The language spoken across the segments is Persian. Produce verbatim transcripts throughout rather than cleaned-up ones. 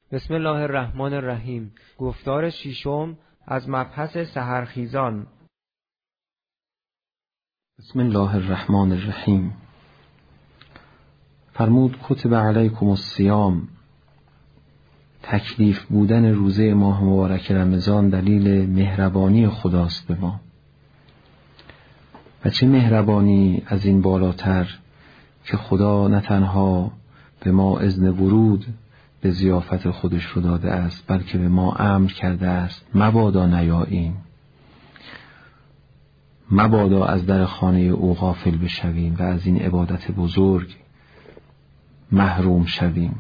بسم الله الرحمن الرحیم. گفتار ششم از مبحث سحرخیزان. بسم الله الرحمن الرحیم. فرمود کتب علیکم الصیام. تکلیف بودن روزه ماه مبارک رمضان دلیل مهربانی خداست به ما. و چه مهربانی از این بالاتر که خدا نه تنها به ما اذن ورود به ضیافت خودش رو داده است، بلکه به ما امر کرده است مبادا نیاییم، مبادا از در خانه او غافل بشویم و از این عبادت بزرگ محروم شویم.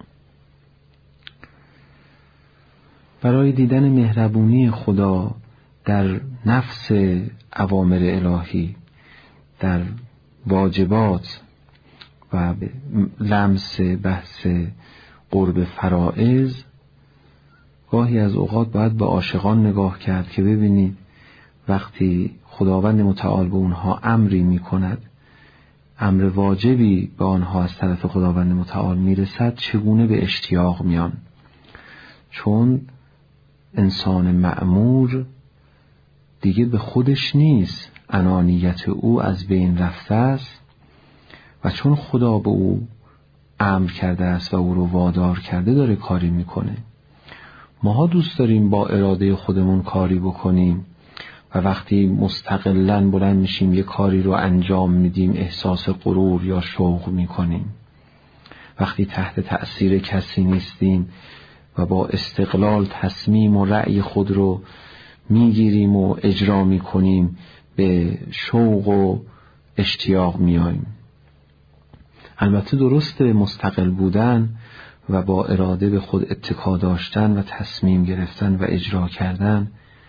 برای دیدن مهربونی خدا در نفس اوامر الهی، در واجبات و لمس بحث قرب فرائض، گاهی از اوقات باید به عاشقان نگاه کرد که ببینید وقتی خداوند متعال به اونها امری می کند، امر واجبی به آنها از طرف خداوند متعال می رسد، چگونه به اشتیاق میان. چون انسان مأمور دیگه به خودش نیست، انانیت او از بین رفته است و چون خدا به او امر کرده است و او رو وادار کرده داره کاری میکنه. ماها دوست داریم با اراده خودمون کاری بکنیم و وقتی مستقلاً بلند میشیم یه کاری رو انجام میدیم احساس غرور یا شوق میکنیم. وقتی تحت تأثیر کسی نیستیم و با استقلال تصمیم و رأی خود رو میگیریم و اجرا میکنیم به شوق و اشتیاق میاییم. البته درسته مستقل بودن و با اراده به خود اتکا داشتن و تصمیم گرفتن و اجرا کردن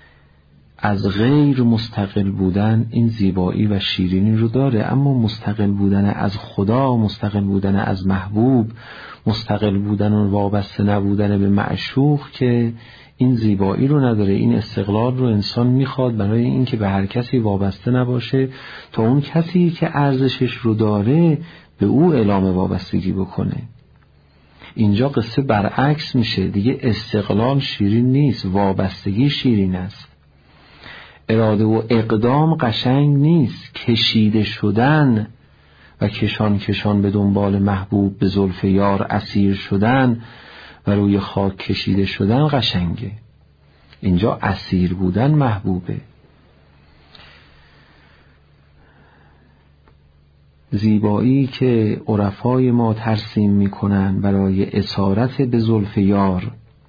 از غیر مستقل بودن این زیبایی و شیرینی رو داره، اما مستقل بودن از خدا، مستقل بودن از محبوب، مستقل بودن و وابسته نبودن به معشوق که این زیبایی رو نداره. این استقلال رو انسان میخواد برای اینکه به هر کسی وابسته نباشه تا اون کسی که ارزشش رو داره به او اعلام وابستگی بکنه. اینجا قصه برعکس میشه، دیگه استقلال شیرین نیست، وابستگی شیرین است. اراده و اقدام قشنگ نیست، کشیده شدن و کشان کشان به دنبال محبوب به زلف یار اسیر شدن و روی خاک کشیده شدن قشنگه. اینجا اسیر بودن محبوبه. زیبایی که عرفای ما ترسیم میکنن برای اسارت به زلف یار،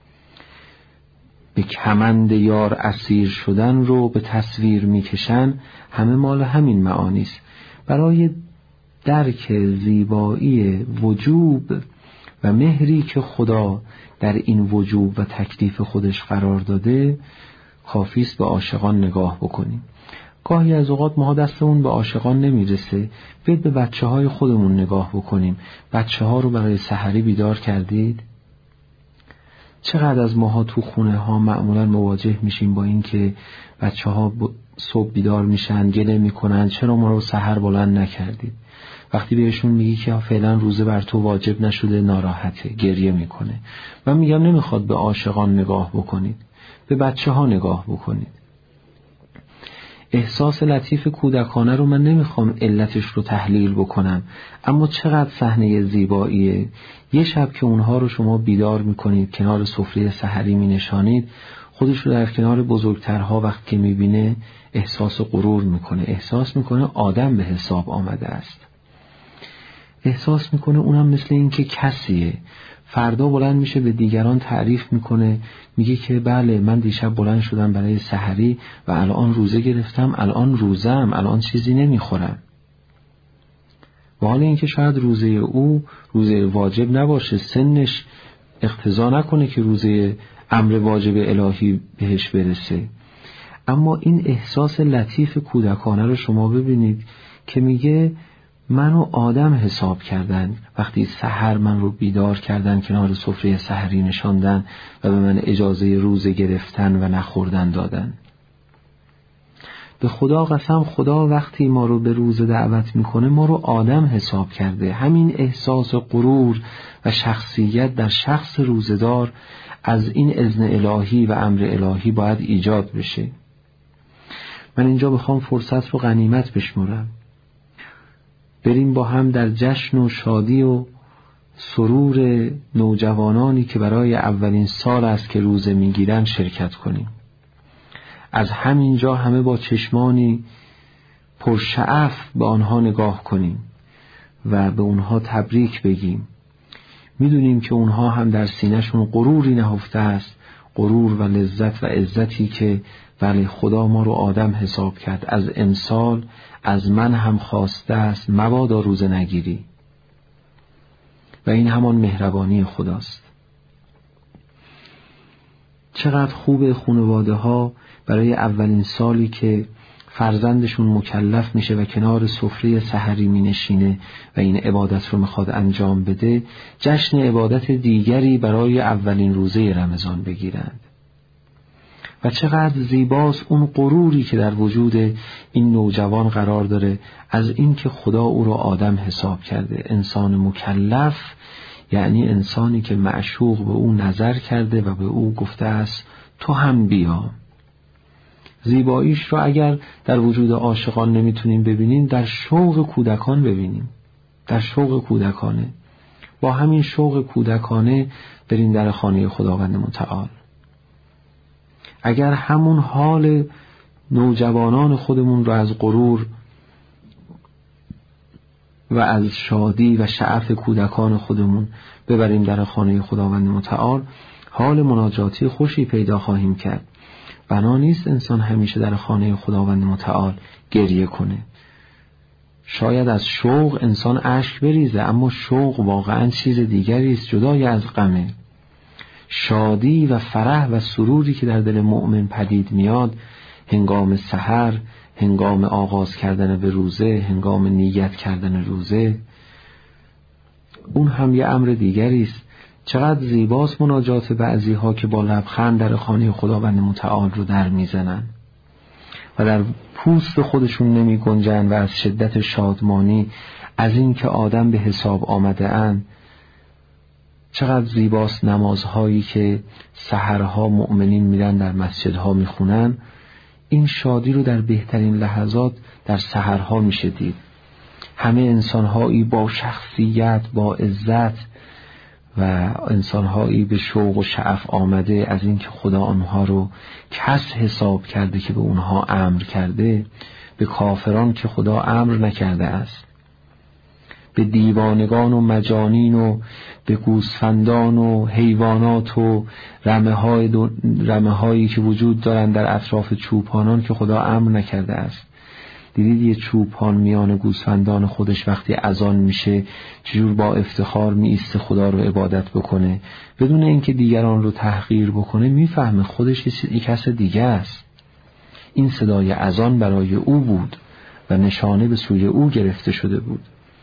به کمند یار اسیر شدن رو به تصویر میکشن، همه مال همین معانی است. برای درک زیبایی وجوب و مهری که خدا در این وجوب و تکلیف خودش قرار داده کافی است به عاشقان نگاه بکنیم. گاهی از اوقات ما دستمون به عاشقان نمیرسه، بیاید به بچه های خودمون نگاه بکنیم. بچه ها رو برای سحری بیدار کردید؟ چقدر از ماها تو خونه ها معمولا مواجه میشیم با این که بچه ها صبح بیدار میشن گله میکنن چرا ما رو سحر بلند نکردید. وقتی بهشون میگی که فعلا روزه بر تو واجب نشده ناراحته، گریه میکنه. من میگم نمیخواد به عاشقان نگاه بکنید، به بچه ها نگاه بکنید. احساس لطیف کودکانه رو من نمیخوام علتش رو تحلیل بکنم، اما چقدر صحنه زیباییه. یه شب که اونها رو شما بیدار میکنید، کنار سفره سحری مینشانید، خودش رو در کنار بزرگترها وقت که میبینه احساس غرور میکنه، احساس میکنه آدم به حساب آمده است، احساس میکنه اونم مثل این که کسیه. فردا بلند میشه به دیگران تعریف میکنه، میگه که بله من دیشب بلند شدم برای سحری و الان روزه گرفتم، الان روزم، الان چیزی نمیخورم. و حالا اینکه شاید روزه او روزه واجب نباشه، سنش اقتضا نکنه که روزه امر واجب الهی بهش برسه، اما این احساس لطیف کودکانه رو شما ببینید که میگه منو آدم حساب کردن وقتی سحر من رو بیدار کردن، کنار سفره سحری نشاندن و به من اجازه روزه گرفتن و نخوردن دادن. به خدا قسم، خدا وقتی ما رو به روزه دعوت میکنه ما رو آدم حساب کرده. همین احساس غرور و شخصیت در شخص روزه‌دار از این اذن الهی و امر الهی باید ایجاد بشه. من اینجا بخوام فرصت رو غنیمت بشمرم، بریم با هم در جشن و شادی و سرور نوجوانانی که برای اولین سال است که روزه میگیرن شرکت کنیم. از همینجا همه با چشمانی پرشعف به آنها نگاه کنیم و به اونها تبریک بگیم. میدونیم که اونها هم در سینه‌شون غروری نهفته است، غرور و لذت و عزتی که بله خدا ما رو آدم حساب کرد، از امسال از من هم خواسته است مبادا روزه نگیری. و این همان مهربانی خداست. چقدر خوب خانواده ها برای اولین سالی که فرزندشون مکلف میشه و کنار سفره سحری می نشینه و این عبادت رو میخواد انجام بده، جشن عبادت دیگری برای اولین روزه رمضان بگیرند. و چقدر زیباست اون غروری که در وجود این نوجوان قرار داره از این که خدا او رو آدم حساب کرده. انسان مکلف یعنی انسانی که معشوق به او نظر کرده و به او گفته است تو هم بیا. زیباییش رو اگر در وجود عاشقان نمیتونیم ببینیم، در شوق کودکان ببینیم، در شوق کودکانه. با همین شوق کودکانه بریم در خانه خداوند متعال. اگر همون حال نوجوانان خودمون رو از غرور و از شادی و شعف کودکان خودمون ببریم در خانه خداوند متعال، حال مناجاتی خوشی پیدا خواهیم کرد. بنا نیست انسان همیشه در خانه خداوند متعال گریه کنه. شاید از شوق انسان اشک بریزه، اما شوق واقعا چیز دیگری است جدای از غمه. شادی و فرح و سروری که در دل مؤمن پدید میاد هنگام سحر، هنگام آغاز کردن به روزه، هنگام نیت کردن روزه، اون هم یه امر دیگری است. چقدر زیباست مناجات بعضی ها که با لبخند در خانه خداوند متعال رو در میزنن و در پوست خودشون نمی گنجن و از شدت شادمانی از این که آدم به حساب آمده اند. چقدر زیباست نمازهایی که سحرها مؤمنین میرن در مسجدها میخونن. این شادی رو در بهترین لحظات در سحرها میشه دید. همه انسانهایی با شخصیت، با عزت و انسانهایی به شوق و شعف آمده از این که خدا آنها رو کس حساب کرده که به اونها امر کرده، به کافران که خدا امر نکرده است، به دیوانگان و مجانین و به گوسفندان و حیوانات و رمه های دو... رمه هایی که وجود دارند در اطراف چوپانان که خدا امر نکرده است. دیدید یه چوپان میان گوسفندان خودش وقتی اذان میشه چجور با افتخار می ایسته خدا رو عبادت بکنه، بدون اینکه دیگران رو تحقیر بکنه. میفهمه خودش یک کس دیگه است. این صدای اذان برای او بود و نشانه به سوی او گرفته شده بود.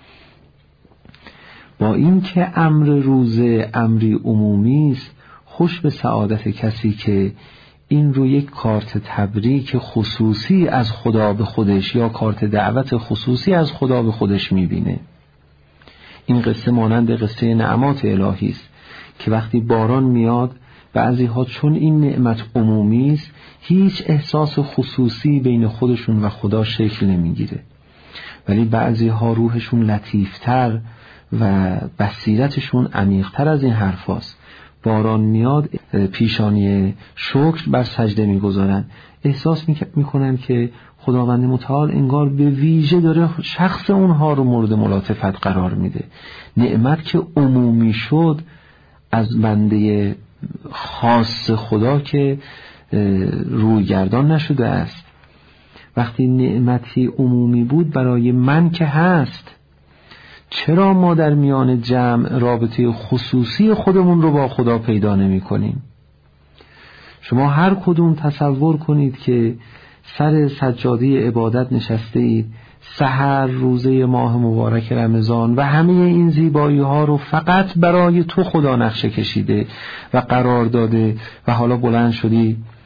با این که امر روزه امری عمومی است، خوش به سعادت کسی که این رو یک کارت تبریک خصوصی از خدا به خودش یا کارت دعوت خصوصی از خدا به خودش میبینه. این قصه مانند قصه نعمات الهی است که وقتی باران میاد بعضی ها چون این نعمت عمومی است هیچ احساس خصوصی بین خودشون و خدا شکل نمیگیره، ولی بعضی ها روحشون لطیفتر و بصیرتشون عمیق‌تر از این حرفاست. باران میاد پیشانی شکر بر سجده میگذارن، احساس میکنن که خداوند متعال انگار به ویژه داره شخص اونها رو مورد ملاطفت قرار میده. نعمت که عمومی شد از بنده خاص خدا که روی گردان نشده است. وقتی نعمتی عمومی بود برای من که هست، چرا ما در میان جمع رابطه خصوصی خودمون رو با خدا پیدا نمی کنیم؟ شما هر کدوم تصور کنید که سر سجاده عبادت نشسته اید سحر روزه ماه مبارک رمضان و همه این زیبایی ها رو فقط برای تو خدا نقشه کشیده و قرار داده و حالا بلند شدی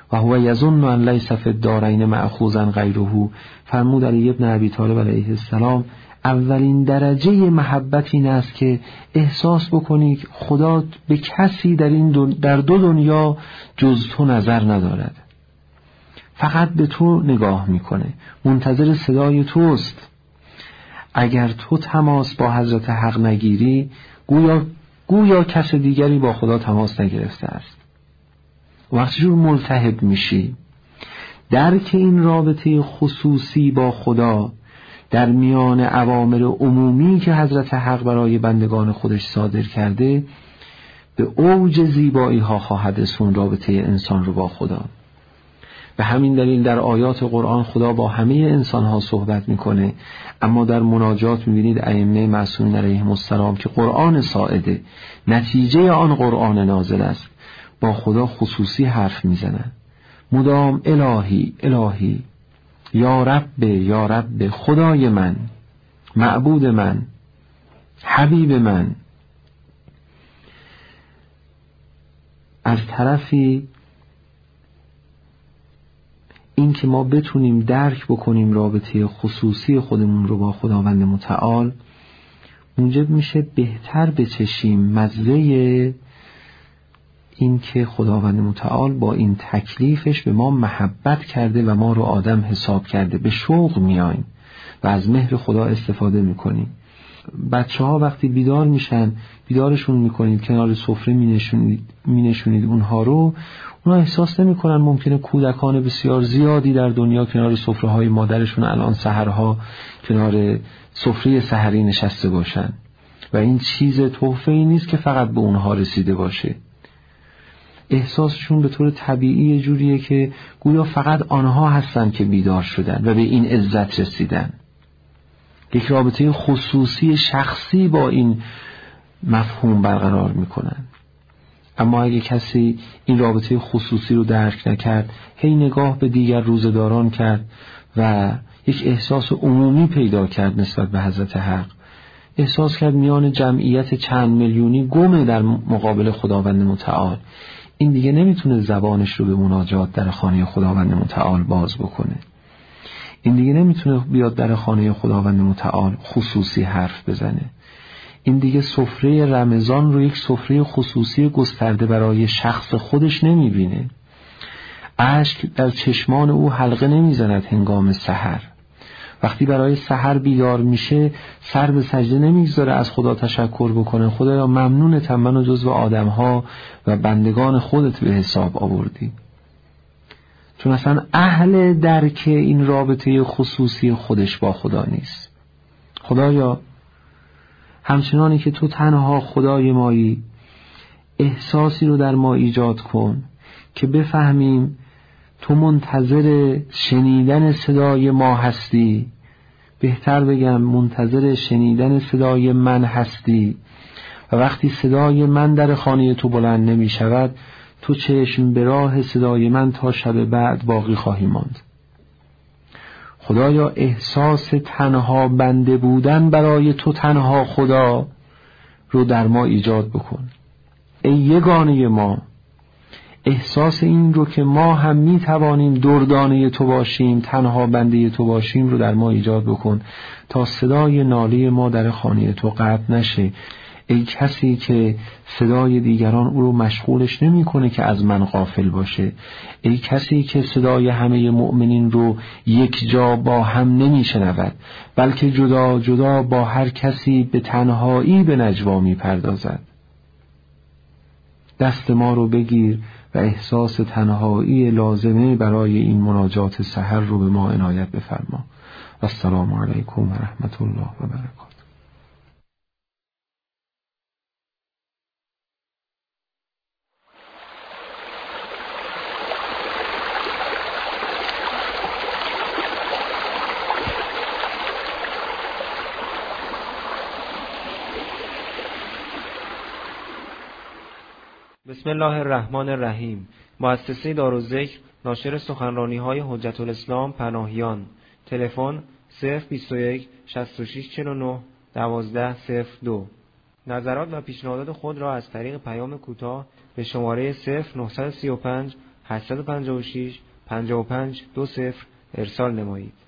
و هو یظن ان لیس فی الدارین مأخوذا غیره. فرمود علی ابن ابی طالب علیه السلام اولین درجه محبت این است که احساس بکنی خدا به کسی در این دو در دو دنیا جز تو نظر ندارد، فقط به تو نگاه میکنه، منتظر صدای توست. اگر تو تماس با حضرت حق نگیری گویا گویا کس دیگری با خدا تماس نگرفته است. وقتی جور ملتهب میشی، درک این رابطه خصوصی با خدا در میان اوامر عمومی که حضرت حق برای بندگان خودش صادر کرده به اوج زیبایی ها خواهد رسوند رابطه انسان رو با خدا. به همین دلیل در آیات قرآن خدا با همه انسان ها صحبت میکنه، اما در مناجات میبینید ائمه معصومین علیهم السلام که قرآن ساعده، نتیجه آن قرآن نازل است، با خدا خصوصی حرف میزنن. مدام الهی الهی، یا رب یا رب، خدای من، معبود من، حبیب من. از طرفی این که ما بتونیم درک بکنیم رابطه خصوصی خودمون رو با خداوند متعال، موجب میشه بهتر بچشیم مزه این که خداوند متعال با این تکلیفش به ما محبت کرده و ما رو آدم حساب کرده. به شوق میایم و از مهر خدا استفاده میکنیم. بچه ها وقتی بیدار میشن بیدارشون میکنید، کنار سفره مینشونید مینشونید اونها رو، اونها احساس نمیکنن ممکنه کودکان بسیار زیادی در دنیا کنار سفره های مادرشون الان سحرها کنار سفره سحری نشسته باشن و این چیز تحفه‌ای نیست که فقط به اونها رسیده باشه. احساسشون به طور طبیعی جوریه که گویا فقط آنها هستن که بیدار شدن و به این عزت رسیدن. یک رابطه خصوصی شخصی با این مفهوم برقرار میکنن. اما اگه کسی این رابطه خصوصی رو درک نکرد، هی نگاه به دیگر روزداران کرد و یک احساس عمومی پیدا کرد نسبت به حضرت حق، احساس کرد میان جمعیت چند میلیونی گمه در مقابل خداوند متعال، این دیگه نمیتونه زبانش رو به مناجات در خانه خداوند متعال باز بکنه. این دیگه نمیتونه بیاد در خانه خداوند متعال خصوصی حرف بزنه. این دیگه سفره رمضان رو یک سفره خصوصی گسترده برای شخص خودش نمیبینه. اشک در چشمان او حلقه نمیزند هنگام سحر. وقتی برای سحر بیدار میشه سر به سجده نمیگذاره از خدا تشکر بکنه، خدایا ممنونتم منو جزو آدمها و بندگان خودت به حساب آوردی. چون اصلا اهل درک این رابطه خصوصی خودش با خدا نیست. خدایا همچنانی که تو تنها خدای مایی، احساسی رو در ما ایجاد کن که بفهمیم تو منتظر شنیدن صدای ما هستی، بهتر بگم منتظر شنیدن صدای من هستی و وقتی صدای من در خانه تو بلند نمی شود تو چشم به راه صدای من تا شب بعد باقی خواهی ماند. خدایا احساس تنها بنده بودن برای تو تنها خدا رو در ما ایجاد بکن. ای یگانه ما، احساس این رو که ما هم می توانیم دردانه تو باشیم، تنها بنده تو باشیم رو در ما ایجاد بکن تا صدای ناله ما در خانه تو قطع نشه. ای کسی که صدای دیگران او رو مشغولش نمی کنه که از من غافل باشه. ای کسی که صدای همه مؤمنین رو یک جا با هم نمی شنود بلکه جدا جدا با هر کسی به تنهایی به نجوا می پردازد. دست ما رو بگیر و احساس تنهایی لازمه برای این مناجات سحر رو به ما عنایت بفرما. السلام علیکم و رحمت الله و برکاته. بسم الله الرحمن الرحیم. مؤسسه دارالذکر ناشر سخنرانی‌های حجت الاسلام پناهیان. تلفن صفر بیست و یک شصت و شش چهل و نه دوازده صفر دو. نظرات و پیشنهادات خود را از طریق پیام کوتاه به شماره صفر نه سه پنج هشت پنج شش پنج پنج دو صفر ارسال نمایید.